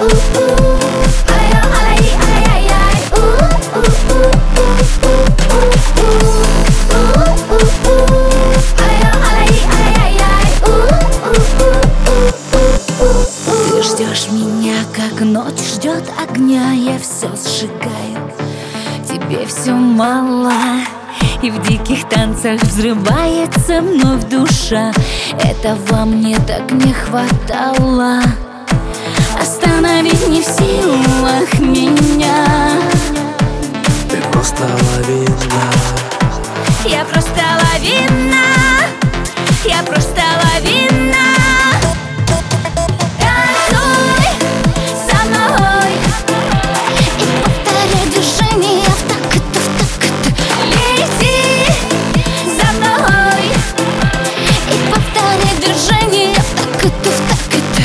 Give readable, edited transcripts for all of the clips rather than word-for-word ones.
Ты ждешь меня, как ночь ждет огня. Я все сжигаю, тебе все мало. И в диких танцах взрывается вновь душа. Этого мне так не хватало. Остановить не в силах меня. Ты просто лавина. Я просто лавина. Я просто лавина. Танцуй со мной и повторяй движения в такт, в такт. Лети за мной и повторяй движения в такт, в такт.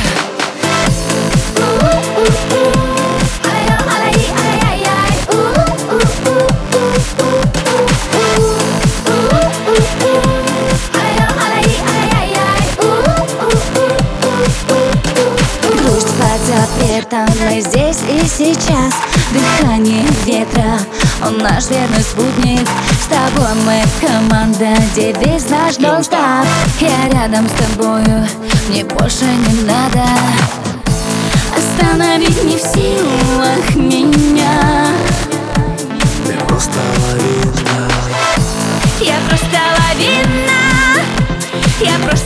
Запретом мы здесь и сейчас. Дыхание ветра, он наш верный спутник. С тобой мы команда, девиз наш don't stop. Я рядом с тобою, мне больше не надо. Остановить не в силах меня. Ты просто лавина. Я просто лавина. Я просто